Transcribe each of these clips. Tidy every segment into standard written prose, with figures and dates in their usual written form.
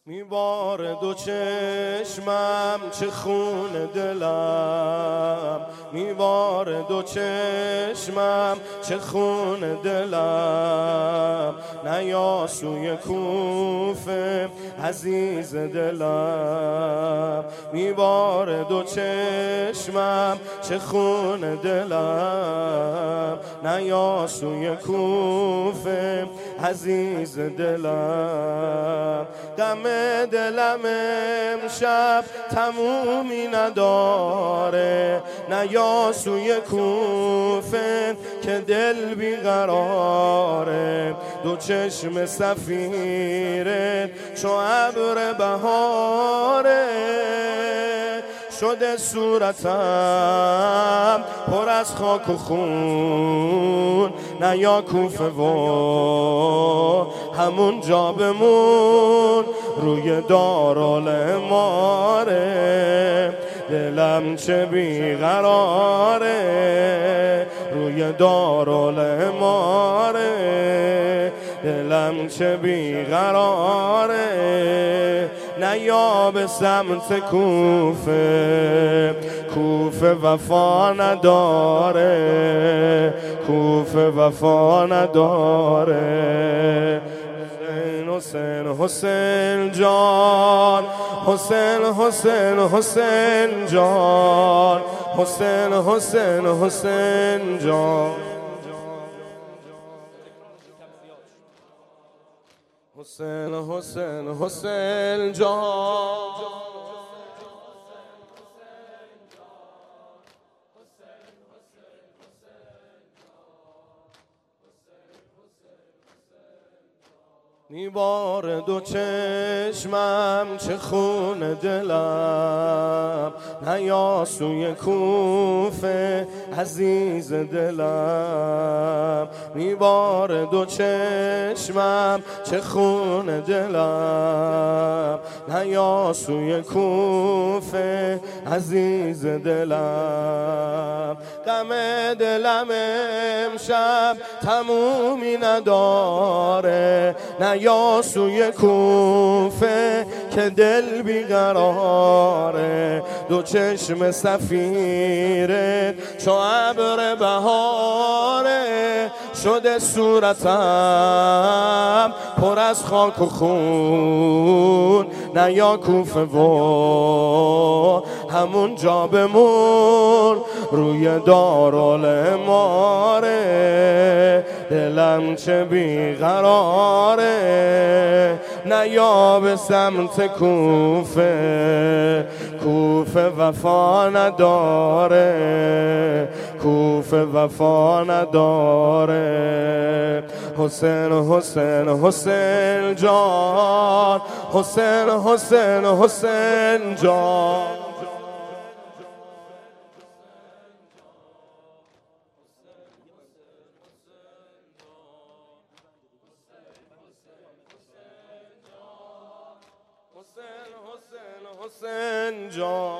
میباره دو چشمم چه خون دلم، میباره دو چشمم چه خون دلم. نیا سوی کوفه عزیز دلم، میباره دو چشمم چه خون دلم. نیا سوی کوفه عزیز دلم. غم دلم امشب تمومی نداره، نیا سوی کوفه که دل بیقراره. دو چشم صفیرت چو ابر بهاره، شده صورتم پر از خاک و خون. نیا کوفه و همون جا بمون، روی دارالاماره. دلم چه بیقراره، روی دارالاماره. دلم چه بیقراره، نیا به سمت کوفه. کوفه وفا نداره، کوفه وفا نداره. حسین حسین جان، حسین حسین حسین جان، حسین حسین حسین جان. حسین حسین حسین جان. میباره دو چشمم چه خون دلم، نیا سوی کوفه عزیز دلم. میباره دو چشمم چه خون دلم، نیا سوی کوفه عزیز دلم. غم دلم امشب تمومی نداره، نیا سوی کوفه که دل بیقراره. دو چشم صفیرت چو ابر بهاره، شده صورتم پر از خاک و خون. نیا کوفه و همون جا بمون، روی دارالاماره. دلم چه بیقراره، نیا به سمت کوفه. کوفه وفا نداره، کوفه وفا نداره. حسین حسین حسین جان، حسین حسین حسین جان. حسین حسین حسین جان.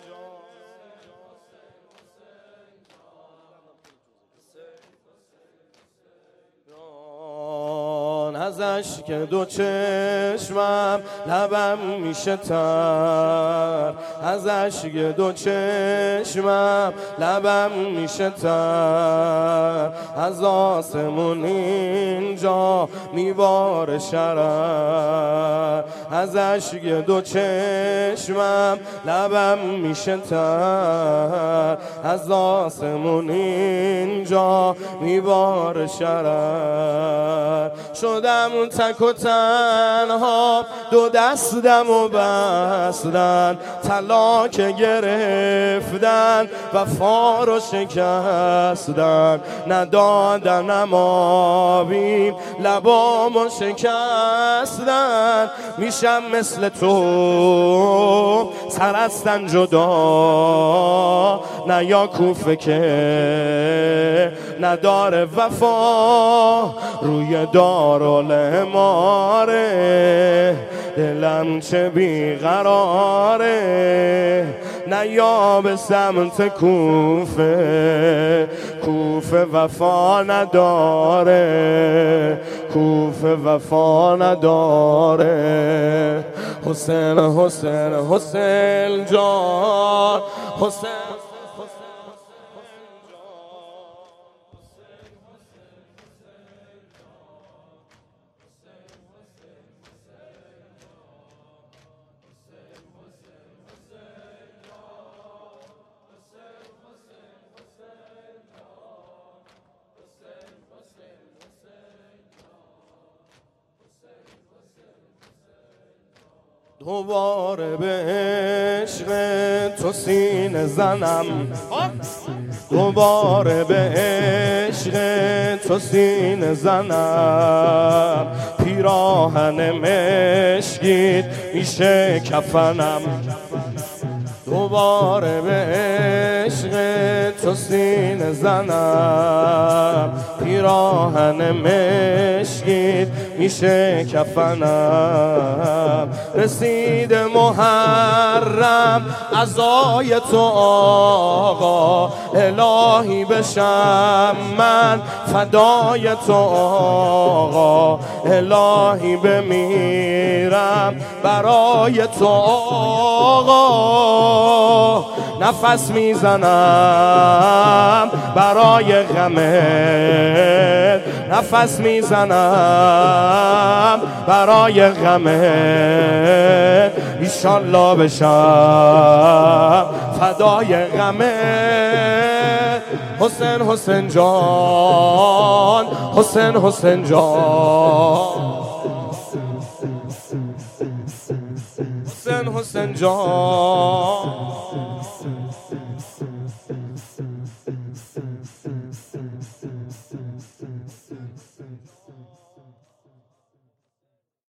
ازش که دو چشمم لبم میشه تر، ازش که دو چشمم لبم میشه تر. از آسمون اینجا میباره شرر، ازش که دو چشمم لبم میشه تر. از آسمون اینجا میباره شرر. شدم تک و تنها، دو دستم و بستن، طلا که گرفتن وفا رو شکستن. ندادنم آبیم لبامو شکستن. میشم مثل تو سرستن جدا، نیا کوفه که نداره وفا. روی دارالاماره دلم چه بیقراره، نیا به سمت کوفه. کوفه وفا نداره، کوفه وفا نداره. حسین حسین حسین جان حسین دوباره به عشق تو سینه زنم، دوباره به عشق تو سینه زنم، پیراهن مشکیت میشه کفنم، دوباره به عشق تو سینه زنم، پیراهن مشکیت میشه کفنم. رسید محرم عزای تو آقا، الهی بشم من فدای تو آقا، الهی بمیرم برای تو آقا. نفس میزنم برای غمت، نفس میزنم برای غمت، ایشالله بشم فدای غمت. حسین حسین جان حسین حسین جان حسین حسین جان